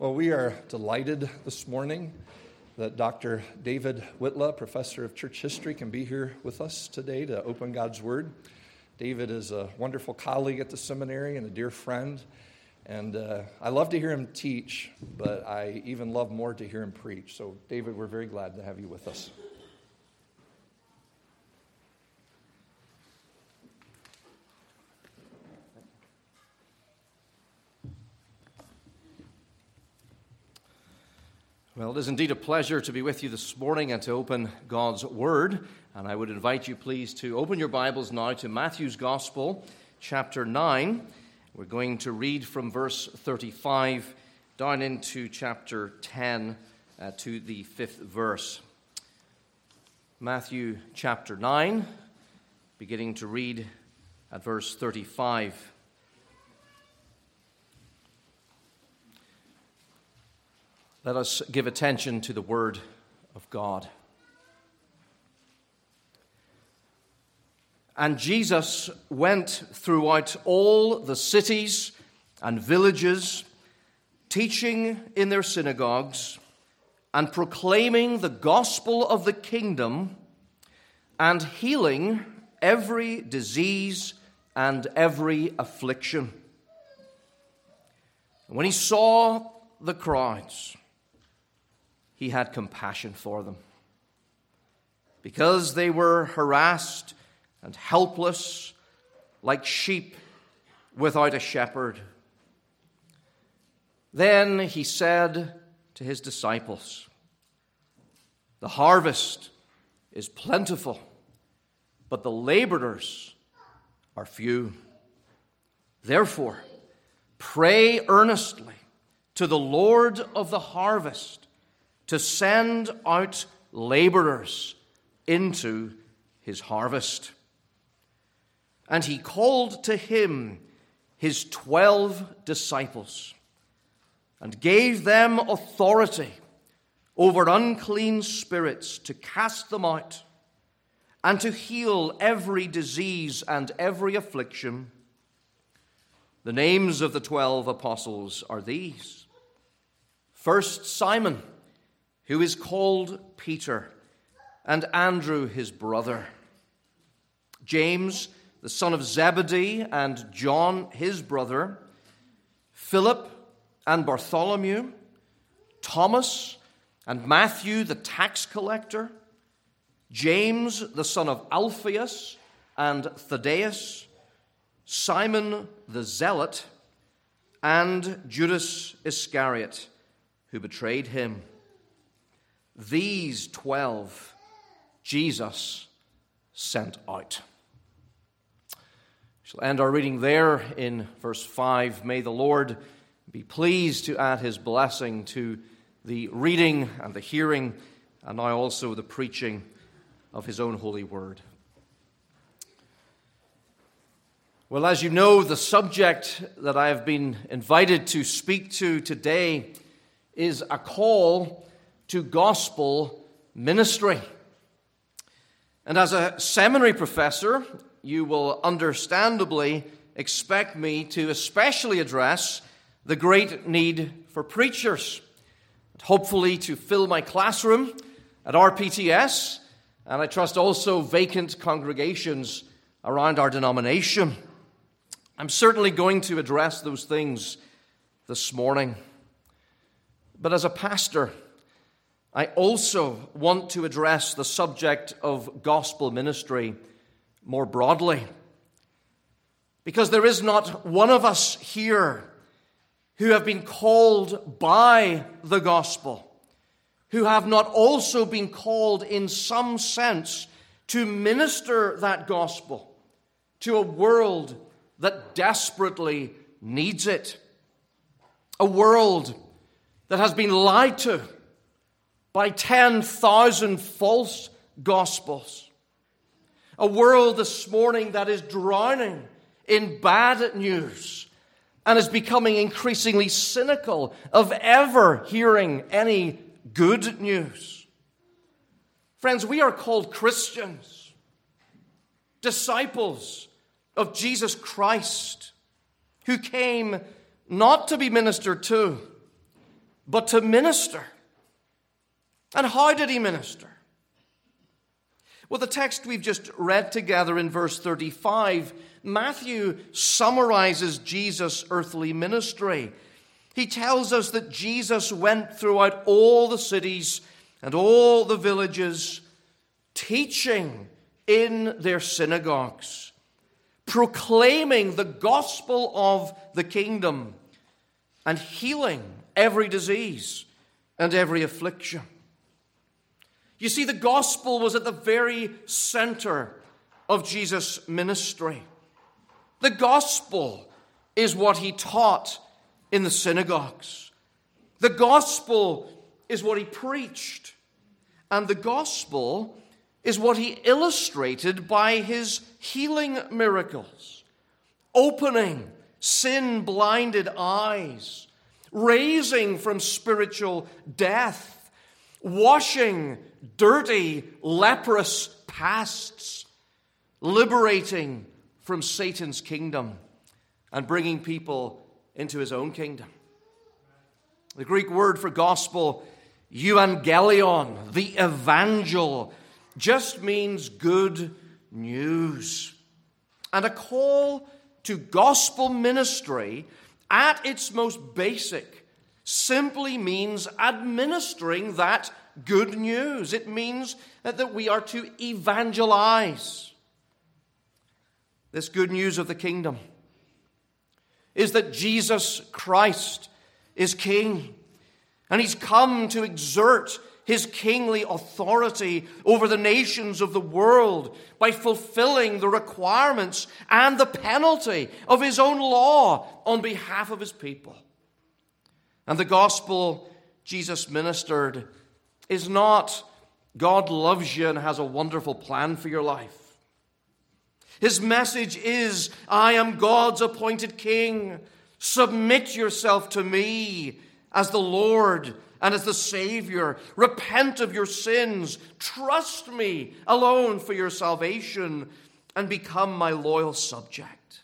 Well, we are delighted this morning that Dr. David Whitla, professor of church history, can be here with us today to open God's Word. David is a wonderful colleague at the seminary and a dear friend, and I love to hear him teach, but I even love more to hear him preach. So, David, we're very glad to have you with us. Well, it is indeed a pleasure to be with you this morning and to open God's Word. And I would invite you, please, to open your Bibles now to Matthew's Gospel, chapter 9. We're going to read from verse 35 down into chapter 10 to the 5th verse. Matthew chapter 9, beginning to read at verse 35. Let us give attention to the Word of God. And Jesus went throughout all the cities and villages, teaching in their synagogues and proclaiming the gospel of the kingdom and healing every disease and every affliction. And when he saw the crowds, he had compassion for them, because they were harassed and helpless like sheep without a shepherd. Then he said to his disciples, "The harvest is plentiful, but the laborers are few. Therefore, pray earnestly to the Lord of the harvest to send out laborers into his harvest." And he called to him his 12 disciples and gave them authority over unclean spirits to cast them out and to heal every disease and every affliction. The names of the 12 apostles are these: first, Simon, who is called Peter, and Andrew his brother, James the son of Zebedee, and John his brother, Philip and Bartholomew, Thomas and Matthew the tax collector, James the son of Alphaeus and Thaddeus, Simon the zealot, and Judas Iscariot, who betrayed him. These 12 Jesus sent out. We shall end our reading there in verse 5. May the Lord be pleased to add his blessing to the reading and the hearing, and now also the preaching of his own holy word. Well, as you know, the subject that I have been invited to speak to today is a call to gospel ministry. And as a seminary professor, you will understandably expect me to especially address the great need for preachers, and hopefully to fill my classroom at RPTS, and I trust also vacant congregations around our denomination. I'm certainly going to address those things this morning. But as a pastor, I also want to address the subject of gospel ministry more broadly, because there is not one of us here who have been called by the gospel, who have not also been called in some sense to minister that gospel to a world that desperately needs it, a world that has been lied to by 10,000 false gospels. A world this morning that is drowning in bad news and is becoming increasingly cynical of ever hearing any good news. Friends, we are called Christians, disciples of Jesus Christ, who came not to be ministered to, but to minister. And how did he minister? Well, the text we've just read together in verse 35, Matthew summarizes Jesus' earthly ministry. He tells us that Jesus went throughout all the cities and all the villages, teaching in their synagogues, proclaiming the gospel of the kingdom, and healing every disease and every affliction. You see, the gospel was at the very center of Jesus' ministry. The gospel is what he taught in the synagogues. The gospel is what he preached. And the gospel is what he illustrated by his healing miracles, opening sin-blinded eyes, raising from spiritual death, washing dirty, leprous pasts, liberating from Satan's kingdom, and bringing people into his own kingdom. The Greek word for gospel, euangelion, the evangel, just means good news. And a call to gospel ministry at its most basic simply means administering that good news. It means that we are to evangelize. This good news of the kingdom is that Jesus Christ is King, and he's come to exert his kingly authority over the nations of the world by fulfilling the requirements and the penalty of his own law on behalf of his people. And the gospel Jesus ministered is not God loves you and has a wonderful plan for your life. His message is, I am God's appointed king. Submit yourself to me as the Lord and as the Savior. Repent of your sins. Trust me alone for your salvation and become my loyal subject.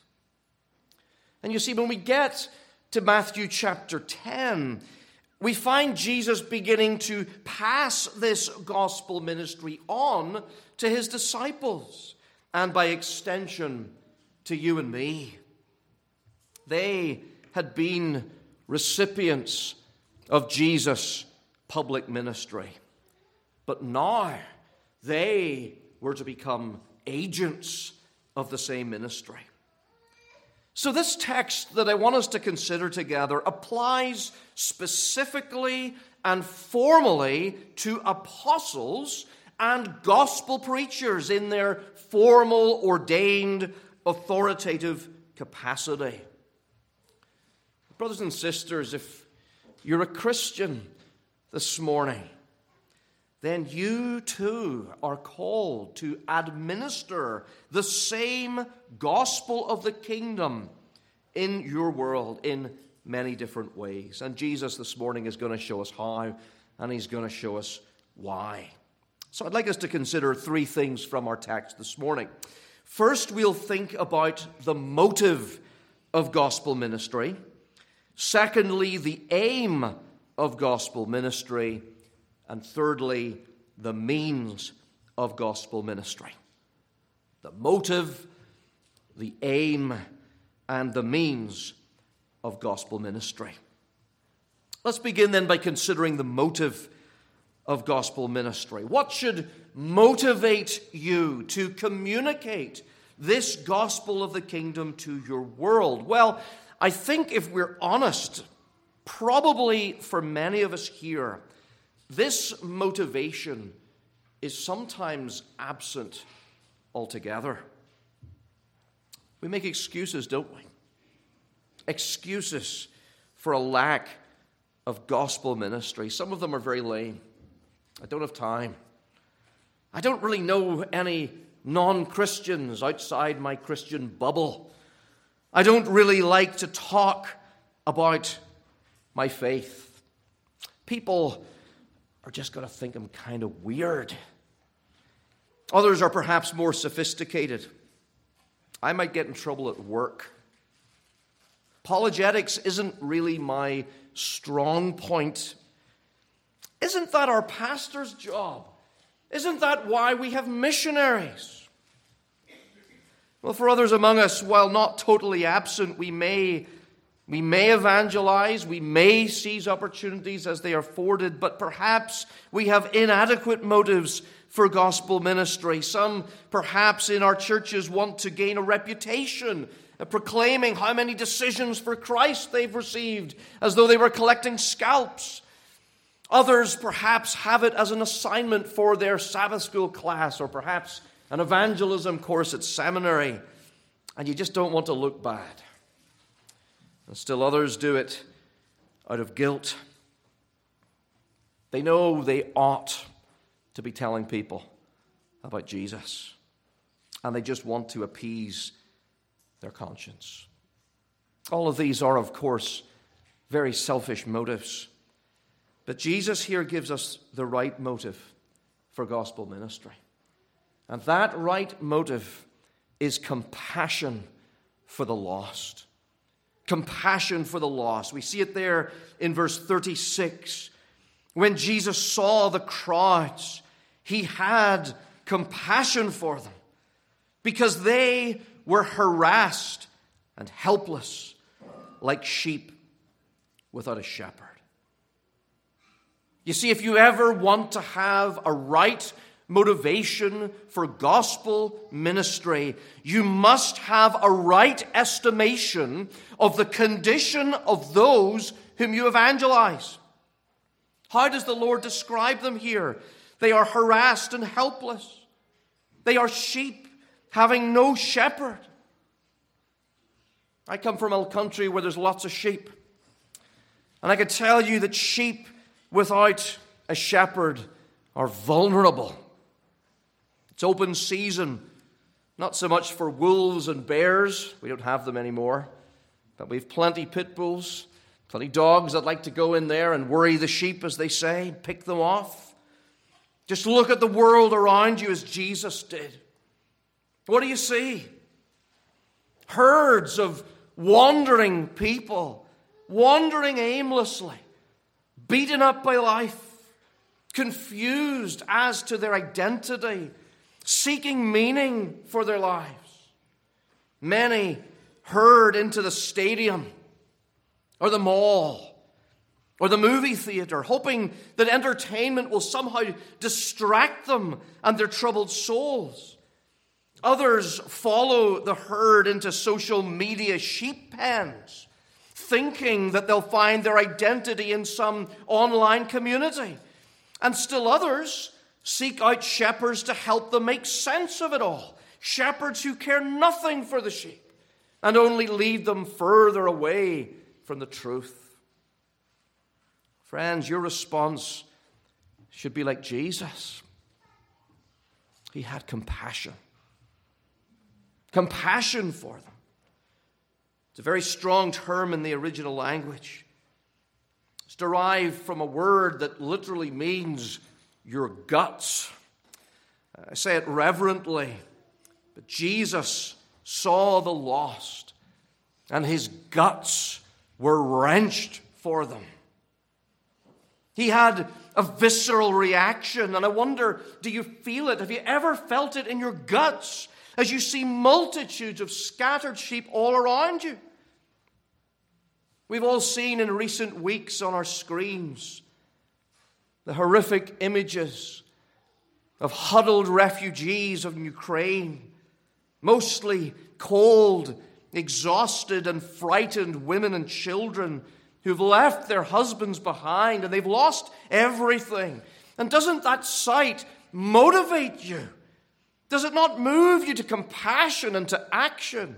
And you see, when we get to Matthew chapter 10, we find Jesus beginning to pass this gospel ministry on to his disciples, and by extension to you and me. They had been recipients of Jesus' public ministry, but now they were to become agents of the same ministry. So this text that I want us to consider together applies specifically and formally to apostles and gospel preachers in their formal, ordained, authoritative capacity. Brothers and sisters, if you're a Christian this morning, then you too are called to administer the same gospel of the kingdom in your world in many different ways. And Jesus this morning is going to show us how, and he's going to show us why. So I'd like us to consider three things from our text this morning. First, we'll think about the motive of gospel ministry. Secondly, the aim of gospel ministry. And thirdly, the means of gospel ministry. The motive, the aim, and the means of gospel ministry. Let's begin then by considering the motive of gospel ministry. What should motivate you to communicate this gospel of the kingdom to your world? Well, I think if we're honest, probably for many of us here, this motivation is sometimes absent altogether. We make excuses, don't we? Excuses for a lack of gospel ministry. Some of them are very lame. I don't have time. I don't really know any non-Christians outside my Christian bubble. I don't really like to talk about my faith. People are just going to think I'm kind of weird. Others are perhaps more sophisticated. I might get in trouble at work. Apologetics isn't really my strong point. Isn't that our pastor's job? Isn't that why we have missionaries? Well, for others among us, while not totally absent, we may evangelize, we may seize opportunities as they are afforded, but perhaps we have inadequate motives for gospel ministry. Some, perhaps in our churches, want to gain a reputation, proclaiming how many decisions for Christ they've received, as though they were collecting scalps. Others, perhaps, have it as an assignment for their Sabbath school class, or perhaps an evangelism course at seminary, and you just don't want to look bad. And still others do it out of guilt. They know they ought to be telling people about Jesus, and they just want to appease their conscience. All of these are, of course, very selfish motives. But Jesus here gives us the right motive for gospel ministry. And that right motive is compassion for the lost. Compassion for the lost. We see it there in verse 36. When Jesus saw the crowds, he had compassion for them because they were harassed and helpless like sheep without a shepherd. You see, if you ever want to have a right motivation for gospel ministry, you must have a right estimation of the condition of those whom you evangelize. How does the Lord describe them here? They are harassed and helpless. They are sheep having no shepherd. I come from a country where there's lots of sheep. And I can tell you that sheep without a shepherd are vulnerable. It's open season, not so much for wolves and bears. We don't have them anymore. But we've plenty pit bulls, plenty dogs that like to go in there and worry the sheep, as they say, pick them off. Just look at the world around you as Jesus did. What do you see? Herds of wandering people, wandering aimlessly, beaten up by life, confused as to their identity, seeking meaning for their lives. Many herd into the stadium or the mall or the movie theater, hoping that entertainment will somehow distract them and their troubled souls. Others follow the herd into social media sheep pens, thinking that they'll find their identity in some online community. And still others seek out shepherds to help them make sense of it all. Shepherds who care nothing for the sheep and only lead them further away from the truth. Friends, your response should be like Jesus. He had compassion. Compassion for them. It's a very strong term in the original language. It's derived from a word that literally means your guts. I say it reverently, but Jesus saw the lost, and his guts were wrenched for them. He had a visceral reaction, and I wonder, do you feel it? Have you ever felt it in your guts as you see multitudes of scattered sheep all around you? We've all seen in recent weeks on our screens the horrific images of huddled refugees of Ukraine, mostly cold, exhausted, and frightened women and children who've left their husbands behind and they've lost everything. And doesn't that sight motivate you? Does it not move you to compassion and to action?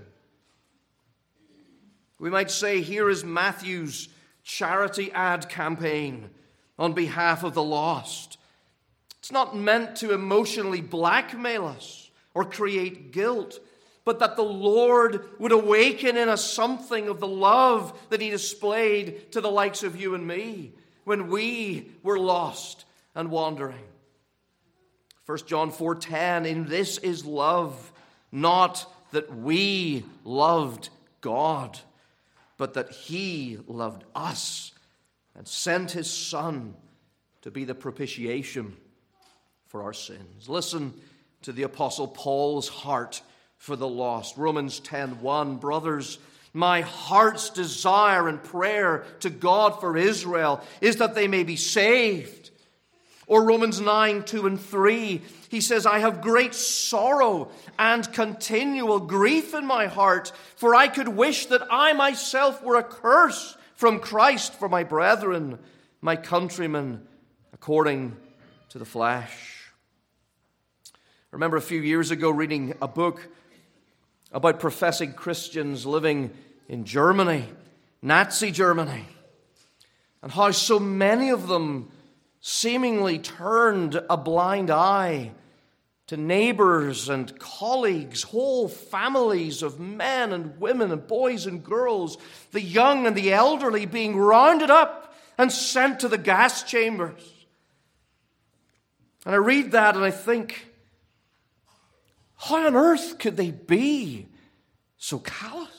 We might say, here is Matthew's charity ad campaign on behalf of the lost. It's not meant to emotionally blackmail us or create guilt, but that the Lord would awaken in us something of the love that he displayed to the likes of you and me when we were lost and wandering. 1 John 4:10, in this is love, not that we loved God, but that he loved us and sent his Son to be the propitiation for our sins. Listen to the Apostle Paul's heart for the lost. Romans 10:1, brothers, my heart's desire and prayer to God for Israel is that they may be saved. Or Romans 9:2 and 3, he says, I have great sorrow and continual grief in my heart, for I could wish that I myself were accursed from Christ for my brethren, my countrymen, according to the flesh. I remember a few years ago reading a book about professing Christians living in Germany, Nazi Germany, and how so many of them seemingly turned a blind eye to neighbors and colleagues, whole families of men and women and boys and girls, the young and the elderly being rounded up and sent to the gas chambers. And I read that and I think, how on earth could they be so callous?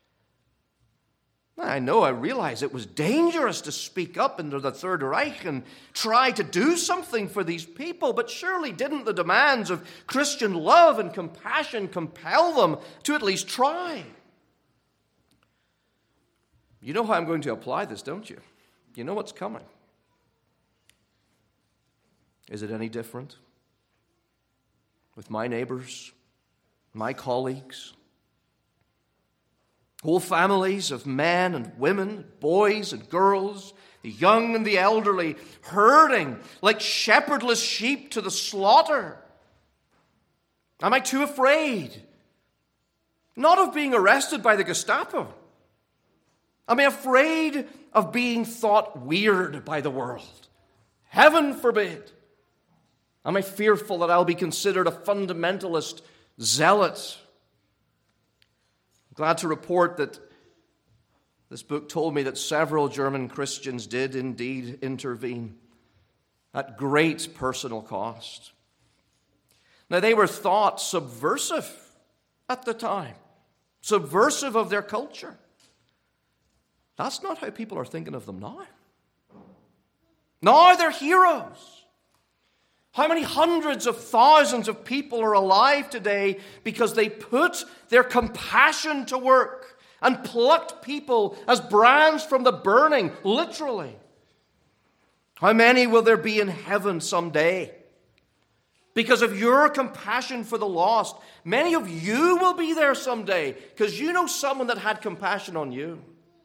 I realize it was dangerous to speak up under the Third Reich and try to do something for these people, but surely didn't the demands of Christian love and compassion compel them to at least try? You know how I'm going to apply this, don't you? You know what's coming. Is it any different with my neighbors, my colleagues? Whole families of men and women, boys and girls, the young and the elderly, herding like shepherdless sheep to the slaughter. Am I too afraid? Not of being arrested by the Gestapo. Am I afraid of being thought weird by the world? Heaven forbid. Am I fearful that I'll be considered a fundamentalist zealot? I'm glad to report that this book told me that several German Christians did indeed intervene at great personal cost. Now, they were thought subversive at the time, subversive of their culture. That's not how people are thinking of them now. Now they're heroes. How many hundreds of thousands of people are alive today because they put their compassion to work and plucked people as brands from the burning, literally? How many will there be in heaven someday? Because of your compassion for the lost, many of you will be there someday because you know someone that had compassion on you.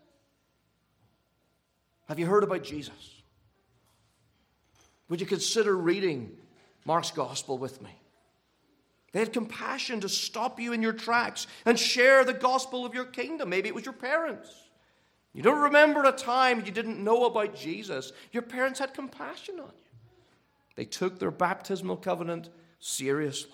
Have you heard about Jesus? Would you consider reading Mark's Gospel with me? They had compassion to stop you in your tracks and share the gospel of your kingdom. Maybe it was your parents. You don't remember a time you didn't know about Jesus. Your parents had compassion on you. They took their baptismal covenant seriously.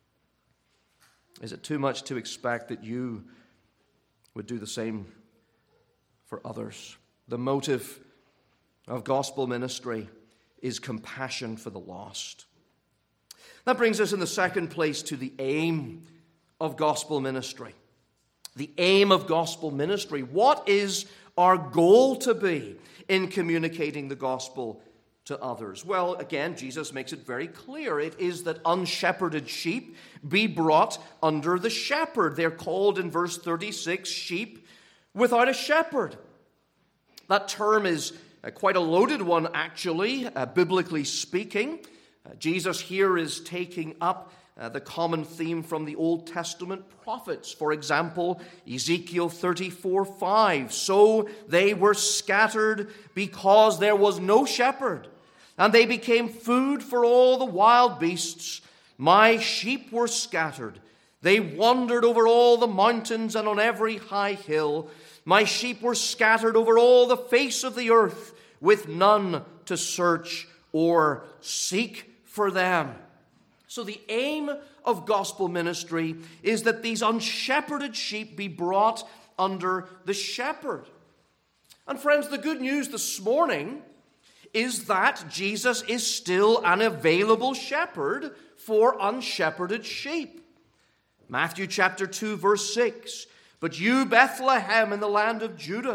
Is it too much to expect that you would do the same for others? The motive of gospel ministry is compassion for the lost. That brings us in the second place to the aim of gospel ministry. The aim of gospel ministry. What is our goal to be in communicating the gospel to others? Well, again, Jesus makes it very clear. It is that unshepherded sheep be brought under the shepherd. They're called in verse 36 sheep without a shepherd. That term is quite a loaded one, actually, biblically speaking. Jesus here is taking up the common theme from the Old Testament prophets. For example, Ezekiel 34:5. So they were scattered because there was no shepherd, and they became food for all the wild beasts. My sheep were scattered. They wandered over all the mountains and on every high hill. My sheep were scattered over all the face of the earth, with none to search or seek for them. So the aim of gospel ministry is that these unshepherded sheep be brought under the shepherd. And friends, the good news this morning is that Jesus is still an available shepherd for unshepherded sheep. Matthew chapter 2, verse 6. But you, Bethlehem, in the land of Judah,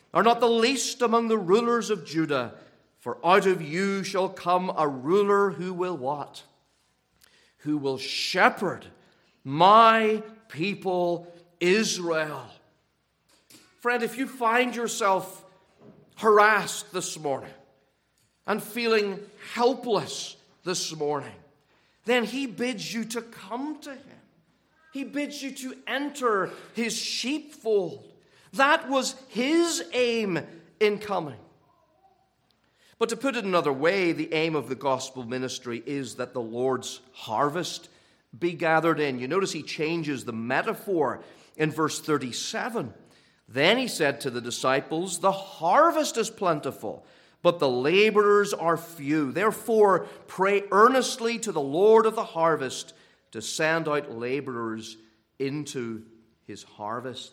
are not the least among the rulers of Judah, for out of you shall come a ruler who will what? Who will shepherd my people Israel. Friend, if you find yourself harassed this morning and feeling helpless this morning, then he bids you to come to him. He bids you to enter his sheepfold. That was his aim in coming. But to put it another way, the aim of the gospel ministry is that the Lord's harvest be gathered in. You notice he changes the metaphor in verse 37. Then he said to the disciples, the harvest is plentiful, but the laborers are few. Therefore, pray earnestly to the Lord of the harvest to send out laborers into his harvest.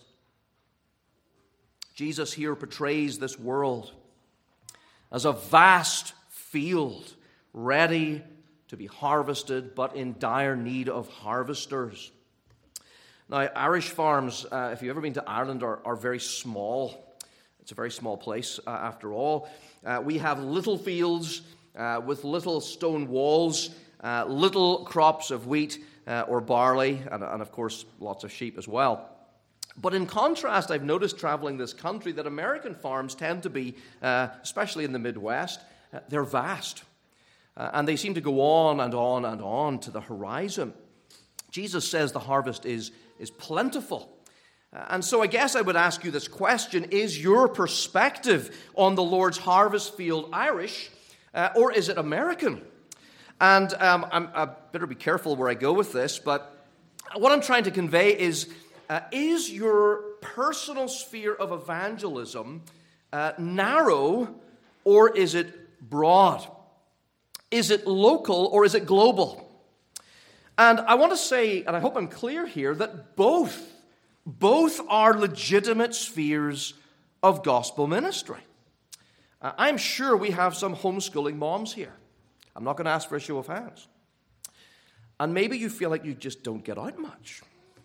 Jesus here portrays this world as a vast field ready to be harvested, but in dire need of harvesters. Now, Irish farms, if you've ever been to Ireland, are very small. It's a very small place, after all. We have little fields with little stone walls, little crops of wheat or barley, and of course, lots of sheep as well. But in contrast, I've noticed traveling this country that American farms tend to be, especially in the Midwest, they're vast. And they seem to go on and on and on to the horizon. Jesus says the harvest is plentiful. And so I guess I would ask you this question: is your perspective on the Lord's harvest field Irish, or is it American? And I better be careful where I go with this, but what I'm trying to convey is your personal sphere of evangelism narrow, or is it broad? Is it local, or is it global? And I want to say, and I hope I'm clear here, that both are legitimate spheres of gospel ministry. I'm sure we have some homeschooling moms here. I'm not going to ask for a show of hands. And maybe you feel like you just don't get out much.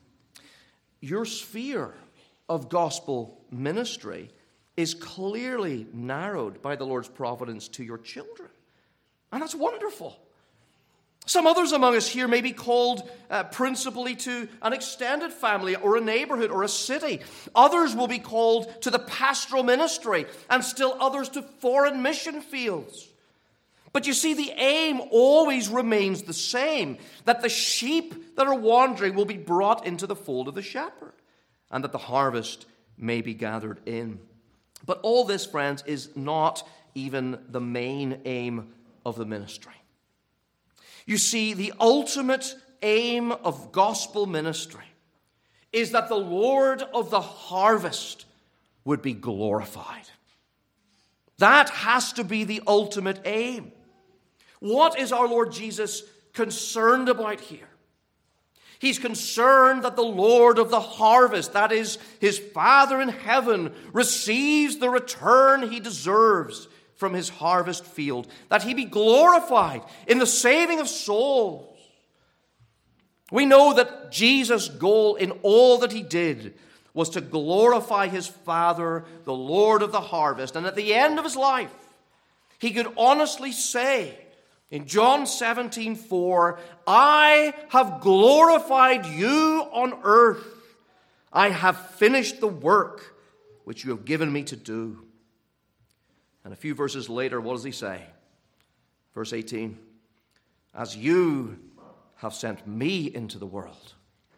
Your sphere of gospel ministry is clearly narrowed by the Lord's providence to your children. And that's wonderful. Some others among us here may be called principally to an extended family or a neighborhood or a city. Others will be called to the pastoral ministry, and still others to foreign mission fields. But you see, the aim always remains the same, that the sheep that are wandering will be brought into the fold of the shepherd, and that the harvest may be gathered in. But all this, friends, is not even the main aim of the ministry. You see, the ultimate aim of gospel ministry is that the Lord of the harvest would be glorified. That has to be the ultimate aim. What is our Lord Jesus concerned about here? He's concerned that the Lord of the harvest, that is, his Father in heaven, receives the return he deserves from his harvest field, that he be glorified in the saving of souls. We know that Jesus' goal in all that he did was to glorify his Father, the Lord of the harvest. And at the end of his life, he could honestly say in John 17:4, I have glorified you on earth. I have finished the work which you have given me to do. And a few verses later, what does he say? Verse 18, as you have sent me into the world,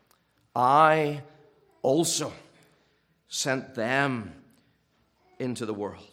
I also sent them into the world.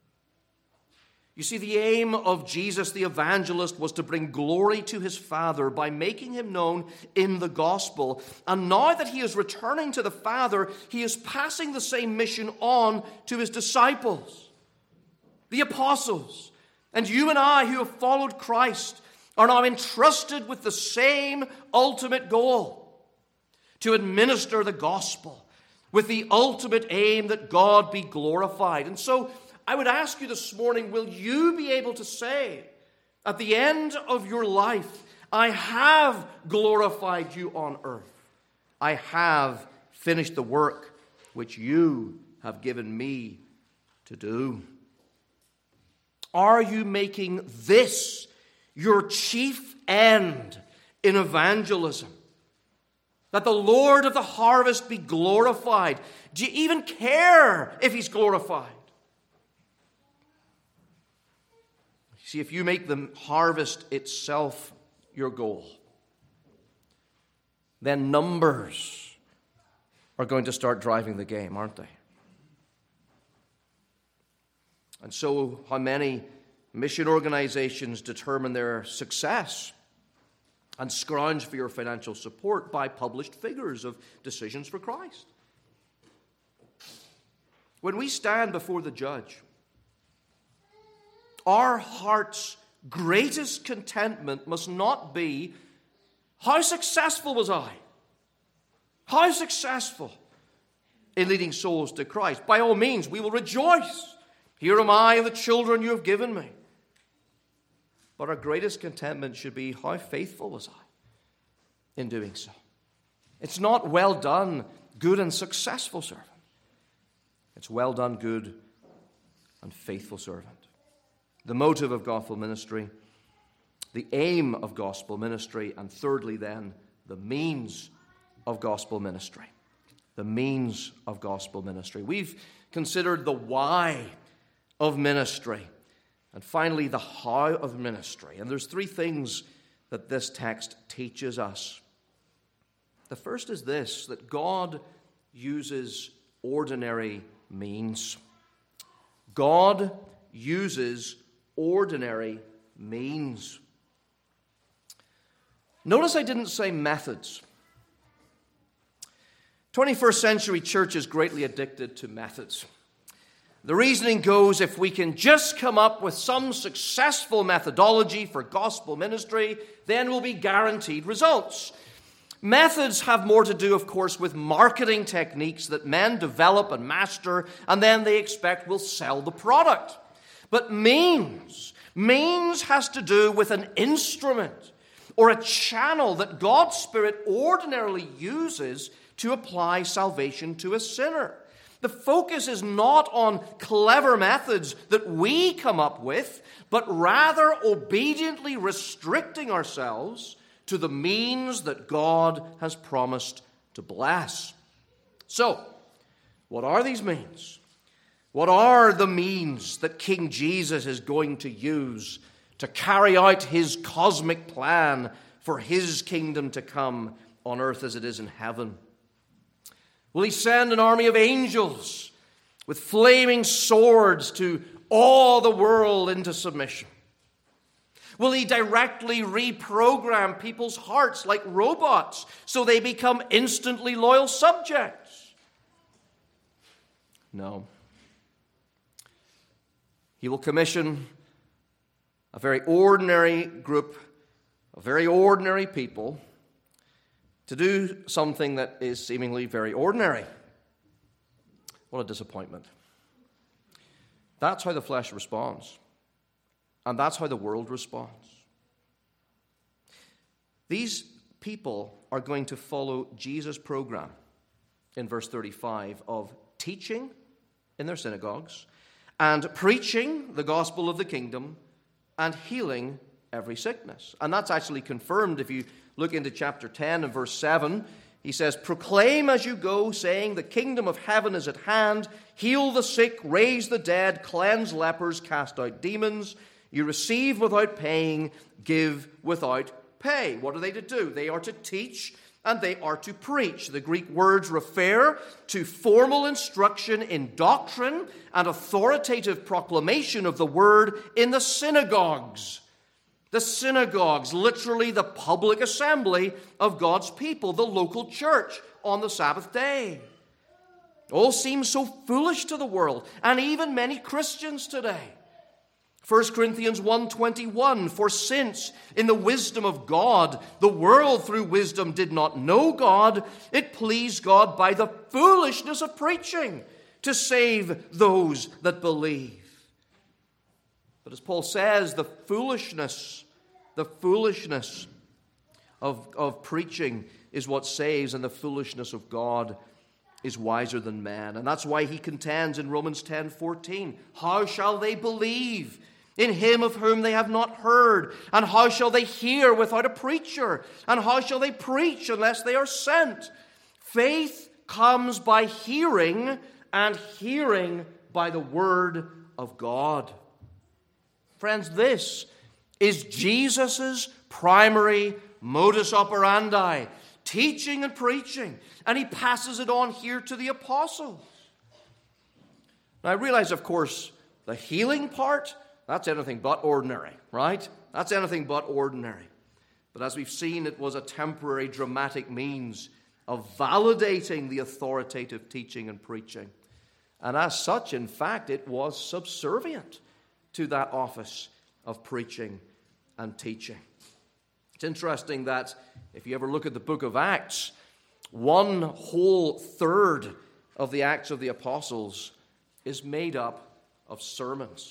You see, the aim of Jesus the evangelist was to bring glory to his Father by making him known in the gospel. And now that he is returning to the Father, he is passing the same mission on to his disciples, the apostles. And you and I who have followed Christ are now entrusted with the same ultimate goal, to administer the gospel with the ultimate aim that God be glorified. And so I would ask you this morning, will you be able to say at the end of your life, I have glorified you on earth. I have finished the work which you have given me to do? Are you making this your chief end in evangelism? That the Lord of the harvest be glorified. Do you even care if he's glorified? See, if you make the harvest itself your goal, then numbers are going to start driving the game, aren't they? And so, how many mission organizations determine their success and scrounge for your financial support by published figures of decisions for Christ? When we stand before the judge, our heart's greatest contentment must not be, how successful was I? How successful in leading souls to Christ? By all means, we will rejoice. Here am I and the children you have given me. But our greatest contentment should be, how faithful was I in doing so? It's not well done, good and successful servant. It's well done, good and faithful servant. The motive of gospel ministry, the aim of gospel ministry, and thirdly then, the means of gospel ministry. The means of gospel ministry. We've considered the why of ministry, and finally the how of ministry. And there's three things that this text teaches us. The first is this, that God uses ordinary means. God uses ordinary means. Notice I didn't say methods. 21st century church is greatly addicted to methods. The reasoning goes, if we can just come up with some successful methodology for gospel ministry, then we'll be guaranteed results. Methods have more to do, of course, with marketing techniques that men develop and master, and then they expect will sell the product. But means has to do with an instrument or a channel that God's Spirit ordinarily uses to apply salvation to a sinner. The focus is not on clever methods that we come up with, but rather obediently restricting ourselves to the means that God has promised to bless. So, what are these means? What are the means that King Jesus is going to use to carry out his cosmic plan for his kingdom to come on earth as it is in heaven? Will he send an army of angels with flaming swords to awe the world into submission? Will he directly reprogram people's hearts like robots so they become instantly loyal subjects? No. He will commission a very ordinary group of very ordinary people to do something that is seemingly very ordinary. What a disappointment. That's how the flesh responds. And that's how the world responds. These people are going to follow Jesus' program in verse 35 of teaching in their synagogues and preaching the gospel of the kingdom and healing every sickness. And that's actually confirmed if you look into chapter 10 and verse 7. He says, proclaim as you go, saying, the kingdom of heaven is at hand. Heal the sick, raise the dead, cleanse lepers, cast out demons. You receive without paying, give without pay. What are they to do? They are to teach and they are to preach. The Greek words refer to formal instruction in doctrine and authoritative proclamation of the word in the synagogues. The synagogues, literally the public assembly of God's people, the local church on the Sabbath day. All seems so foolish to the world, and even many Christians today. 1 Corinthians 1:21, for since in the wisdom of God, the world through wisdom did not know God, it pleased God by the foolishness of preaching to save those that believe. But as Paul says, the foolishness of preaching is what saves, and the foolishness of God is wiser than man. And that's why he contends in Romans 10:14, how shall they believe in him of whom they have not heard? And how shall they hear without a preacher? And how shall they preach unless they are sent? Faith comes by hearing, and hearing by the word of God. Friends, this is Jesus' primary modus operandi, teaching and preaching, and he passes it on here to the apostles. Now I realize, of course, the healing part, that's anything but ordinary, right? That's anything but ordinary. But as we've seen, it was a temporary, dramatic means of validating the authoritative teaching and preaching. And as such, in fact, it was subservient to that office of preaching and teaching. It's interesting that if you ever look at the book of Acts, 1/3 of the Acts of the Apostles is made up of sermons.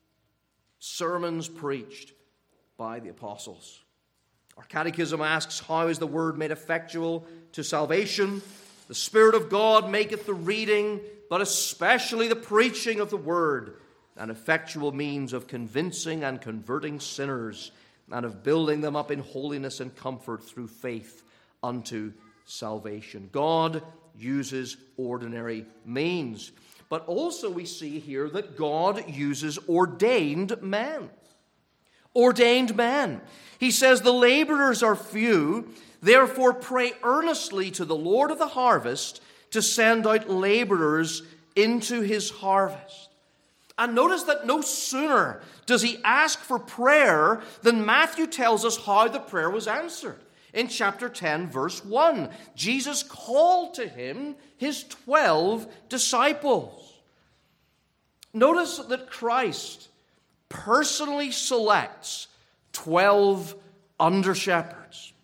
Sermons preached by the apostles. Our catechism asks, how is the word made effectual to salvation? The Spirit of God maketh the reading, but especially the preaching of the word, an effectual means of convincing and converting sinners, and of building them up in holiness and comfort through faith unto salvation. God uses ordinary means. But also we see here that God uses ordained men. Ordained men. He says, the laborers are few, therefore pray earnestly to the Lord of the harvest to send out laborers into his harvest. And notice that no sooner does he ask for prayer than Matthew tells us how the prayer was answered. In chapter 10, verse 1, Jesus called to him his 12 disciples. Notice that Christ personally selects 12 under-shepherds,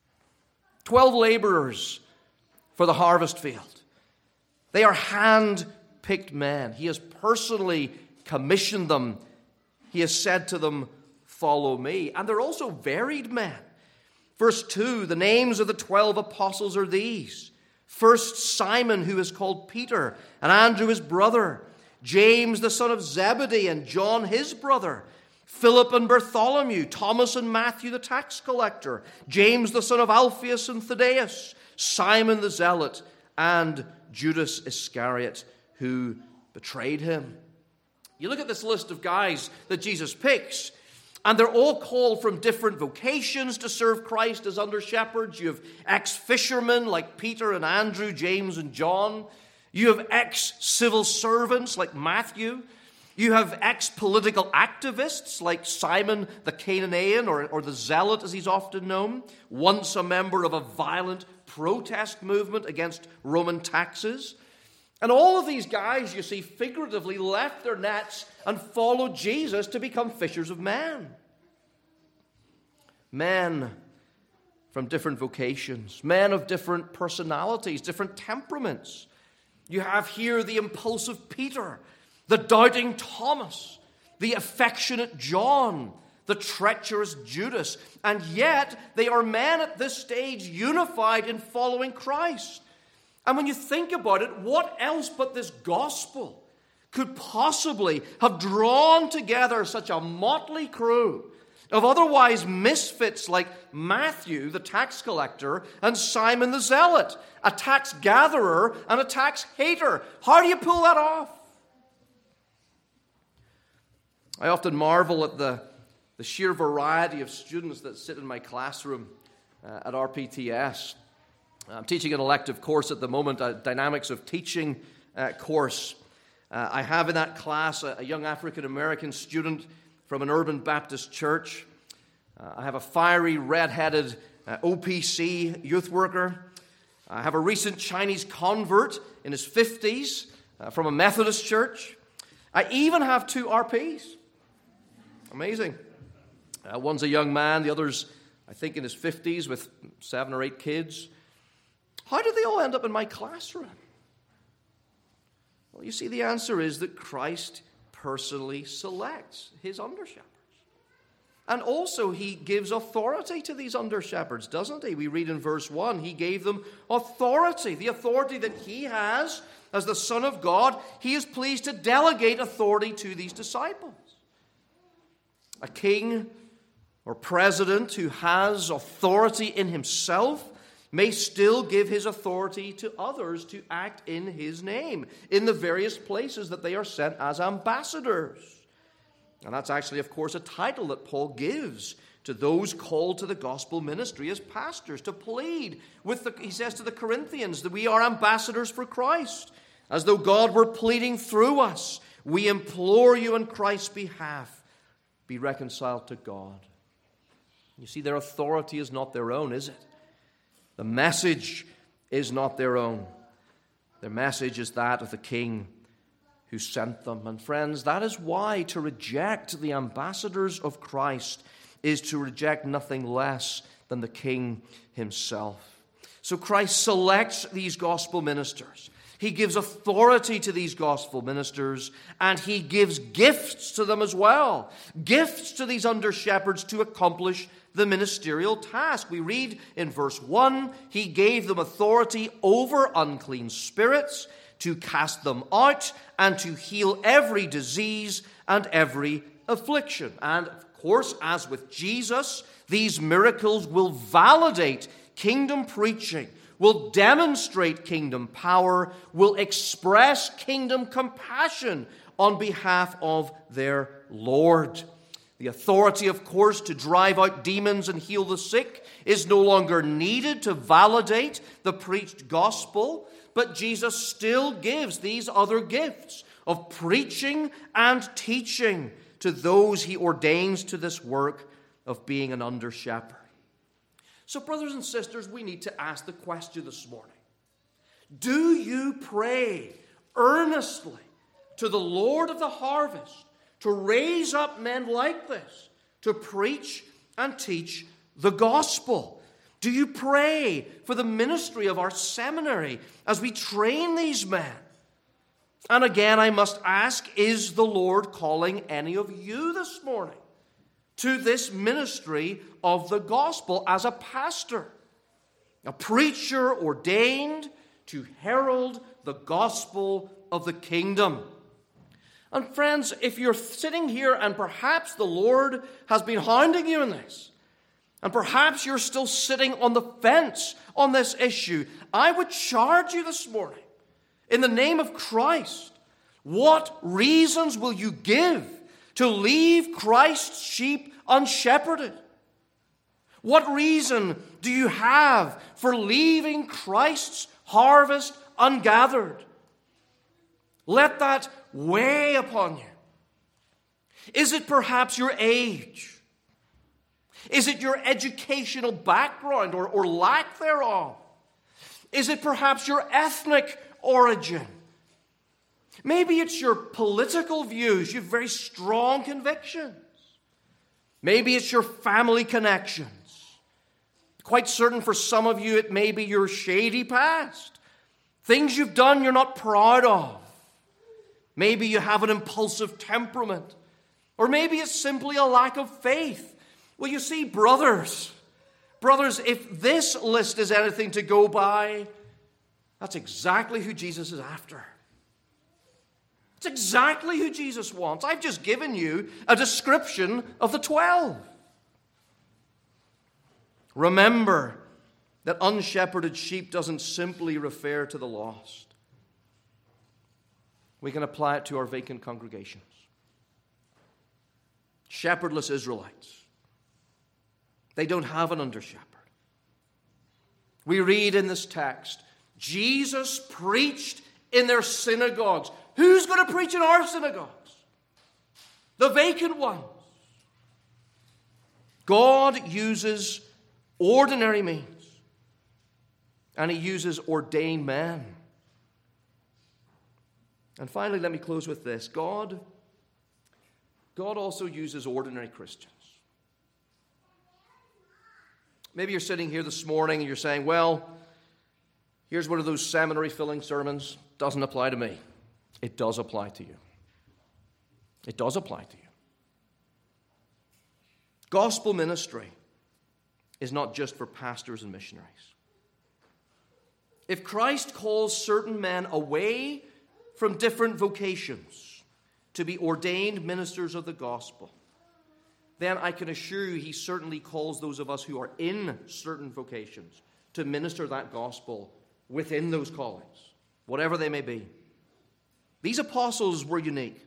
12 laborers for the harvest field. They are hand-picked men. He has personally commissioned them. He has said to them, follow me. And they're also varied men. Verse 2, the names of the 12 apostles are these. First, Simon, who is called Peter, and Andrew his brother, James the son of Zebedee, and John his brother, Philip and Bartholomew, Thomas and Matthew the tax collector, James the son of Alphaeus and Thaddeus, Simon the zealot, and Judas Iscariot, who betrayed him. You look at this list of guys that Jesus picks, and they're all called from different vocations to serve Christ as under-shepherds. You have ex-fishermen like Peter and Andrew, James and John. You have ex-civil servants like Matthew. You have ex-political activists like Simon the Canaanian, or the Zealot as he's often known, once a member of a violent protest movement against Roman taxes. And all of these guys, you see, figuratively left their nets and followed Jesus to become fishers of men. Men from different vocations, men of different personalities, different temperaments. You have here the impulsive Peter, the doubting Thomas, the affectionate John, the treacherous Judas. And yet, they are men at this stage unified in following Christ. And when you think about it, what else but this gospel could possibly have drawn together such a motley crew of otherwise misfits like Matthew, the tax collector, and Simon the zealot, a tax gatherer and a tax hater? How do you pull that off? I often marvel at the sheer variety of students that sit in my classroom at RPTS. I'm teaching an elective course at the moment, a Dynamics of Teaching course. I have in that class a young African-American student from an urban Baptist church. I have a fiery, red-headed OPC youth worker. I have a recent Chinese convert in his 50s from a Methodist church. I even have 2 RPs. Amazing. One's a young man, the other's, I think, in his 50s with 7 or 8 kids. How did they all end up in my classroom? Well, you see, the answer is that Christ personally selects his under-shepherds. And also he gives authority to these under-shepherds, doesn't he? We read in verse 1, he gave them authority. The authority that he has as the Son of God, he is pleased to delegate authority to these disciples. A king or president who has authority in himself may still give his authority to others to act in his name in the various places that they are sent as ambassadors. And that's actually, of course, a title that Paul gives to those called to the gospel ministry as pastors, to plead he says to the Corinthians that we are ambassadors for Christ, as though God were pleading through us. We implore you on Christ's behalf, be reconciled to God. You see, their authority is not their own, is it? The message is not their own. Their message is that of the King who sent them. And friends, that is why to reject the ambassadors of Christ is to reject nothing less than the King himself. So Christ selects these gospel ministers. He gives authority to these gospel ministers, and he gives gifts to them as well. Gifts to these under-shepherds to accomplish the ministerial task. We read in verse 1, he gave them authority over unclean spirits, to cast them out, and to heal every disease and every affliction. And of course, as with Jesus, these miracles will validate kingdom preaching, will demonstrate kingdom power, will express kingdom compassion on behalf of their Lord. The authority, of course, to drive out demons and heal the sick is no longer needed to validate the preached gospel, but Jesus still gives these other gifts of preaching and teaching to those he ordains to this work of being an under-shepherd. So, brothers and sisters, we need to ask the question this morning. Do you pray earnestly to the Lord of the harvest to raise up men like this to preach and teach the gospel? Do you pray for the ministry of our seminary as we train these men? And again, I must ask, is the Lord calling any of you this morning to this ministry of the gospel as a pastor, a preacher ordained to herald the gospel of the kingdom? And friends, if you're sitting here and perhaps the Lord has been hounding you in this, and perhaps you're still sitting on the fence on this issue, I would charge you this morning, in the name of Christ, what reasons will you give to leave Christ's sheep unshepherded? What reason do you have for leaving Christ's harvest ungathered? Let that weigh upon you. Is it perhaps your age? Is it your educational background or lack thereof? Is it perhaps your ethnic origin? Maybe it's your political views. You have very strong convictions. Maybe it's your family connections. Quite certain for some of you it may be your shady past. Things you've done you're not proud of. Maybe you have an impulsive temperament. Or maybe it's simply a lack of faith. Well, you see, brothers, if this list is anything to go by, that's exactly who Jesus is after. It's exactly who Jesus wants. I've just given you a description of the 12. Remember that unshepherded sheep doesn't simply refer to the lost. We can apply it to our vacant congregations. Shepherdless Israelites. They don't have an under-shepherd. We read in this text, Jesus preached in their synagogues. Who's going to preach in our synagogues? The vacant ones. God uses ordinary means, and he uses ordained men. And finally, let me close with this. God also uses ordinary Christians. Maybe you're sitting here this morning and you're saying, well, here's one of those seminary-filling sermons. Doesn't apply to me. It does apply to you. It does apply to you. Gospel ministry is not just for pastors and missionaries. If Christ calls certain men away from different vocations to be ordained ministers of the gospel, then I can assure you he certainly calls those of us who are in certain vocations to minister that gospel within those callings, whatever they may be. These apostles were unique.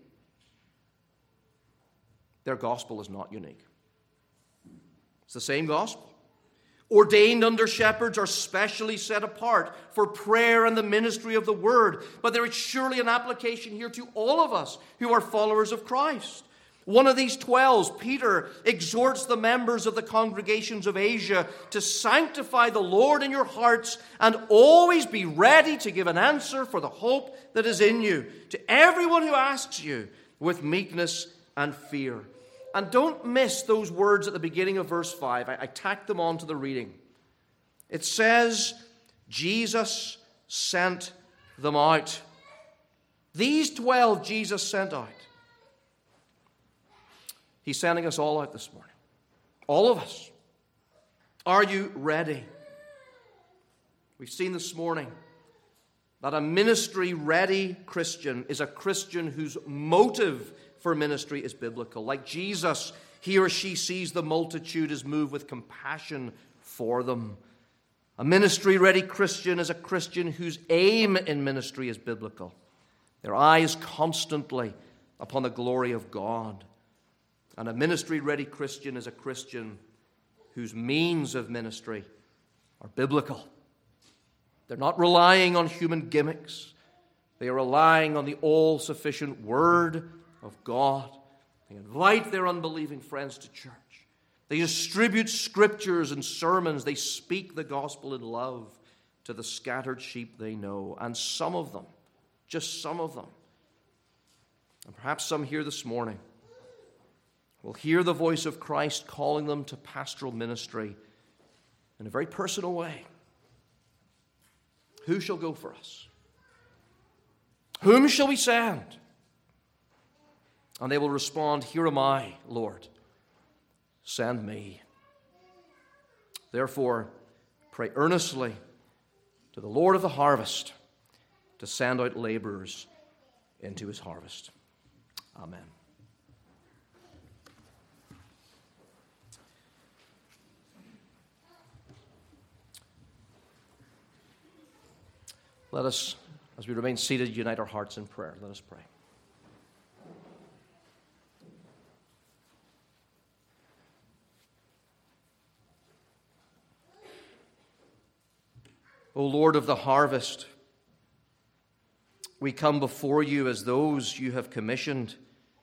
Their gospel is not unique. It's the same gospel. Ordained under shepherds are specially set apart for prayer and the ministry of the word. But there is surely an application here to all of us who are followers of Christ. One of these 12, Peter, exhorts the members of the congregations of Asia to sanctify the Lord in your hearts and always be ready to give an answer for the hope that is in you, to everyone who asks you with meekness and fear. And don't miss those words at the beginning of verse 5. I tacked them on to the reading. It says, Jesus sent them out. These 12 Jesus sent out. He's sending us all out this morning. All of us. Are you ready? We've seen this morning that a ministry-ready Christian is a Christian whose motive for ministry is biblical. Like Jesus, he or she sees the multitude is moved with compassion for them. A ministry-ready Christian is a Christian whose aim in ministry is biblical. Their eyes constantly upon the glory of God. And a ministry-ready Christian is a Christian whose means of ministry are biblical. They're not relying on human gimmicks. They are relying on the all-sufficient Word of God. They invite their unbelieving friends to church. They distribute scriptures and sermons. They speak the gospel in love to the scattered sheep they know. And some of them, just some of them, and perhaps some here this morning, will hear the voice of Christ calling them to pastoral ministry in a very personal way. Who shall go for us? Whom shall we send? And they will respond, here am I, Lord. Send me. Therefore, pray earnestly to the Lord of the harvest to send out laborers into his harvest. Amen. Let us, as we remain seated, unite our hearts in prayer. Let us pray. O Lord of the harvest, we come before you as those you have commissioned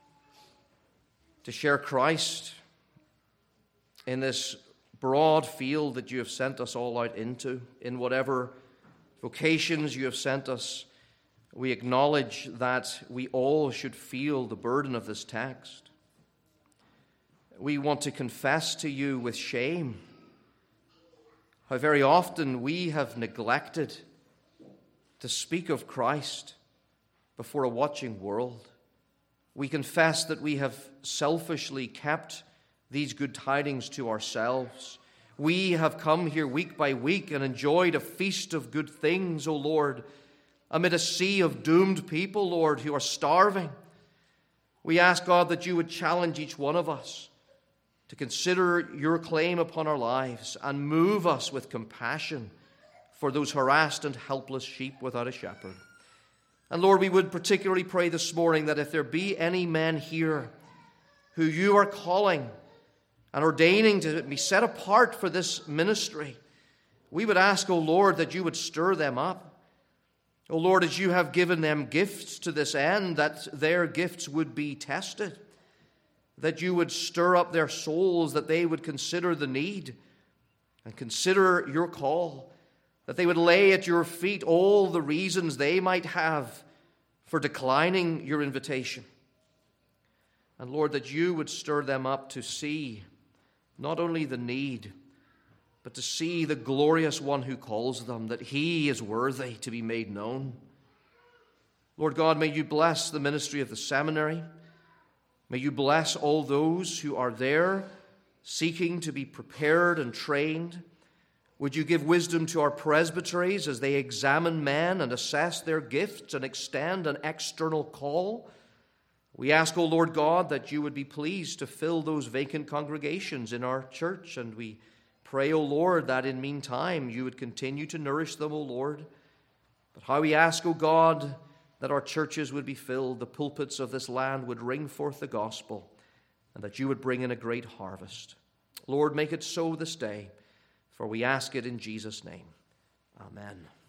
to share Christ in this broad field that you have sent us all out into, in whatever vocations you have sent us. We acknowledge that we all should feel the burden of this text. We want to confess to you with shame how very often we have neglected to speak of Christ before a watching world. We confess that we have selfishly kept these good tidings to ourselves. We have come here week by week and enjoyed a feast of good things, O Lord, amid a sea of doomed people, Lord, who are starving. We ask, God, that you would challenge each one of us to consider your claim upon our lives and move us with compassion for those harassed and helpless sheep without a shepherd. And Lord, we would particularly pray this morning that if there be any men here who you are calling and ordaining to be set apart for this ministry, we would ask, O Lord, that you would stir them up. O Lord, as you have given them gifts to this end, that their gifts would be tested, that you would stir up their souls, that they would consider the need and consider your call, that they would lay at your feet all the reasons they might have for declining your invitation. And Lord, that you would stir them up to see not only the need, but to see the glorious one who calls them, that he is worthy to be made known. Lord God, may you bless the ministry of the seminary. May you bless all those who are there seeking to be prepared and trained. Would you give wisdom to our presbyteries as they examine men and assess their gifts and extend an external call? We ask, O Lord God, that you would be pleased to fill those vacant congregations in our church, and we pray, O Lord, that in meantime you would continue to nourish them, O Lord. But how we ask, O God, that our churches would be filled, the pulpits of this land would ring forth the gospel, and that you would bring in a great harvest. Lord, make it so this day, for we ask it in Jesus' name. Amen.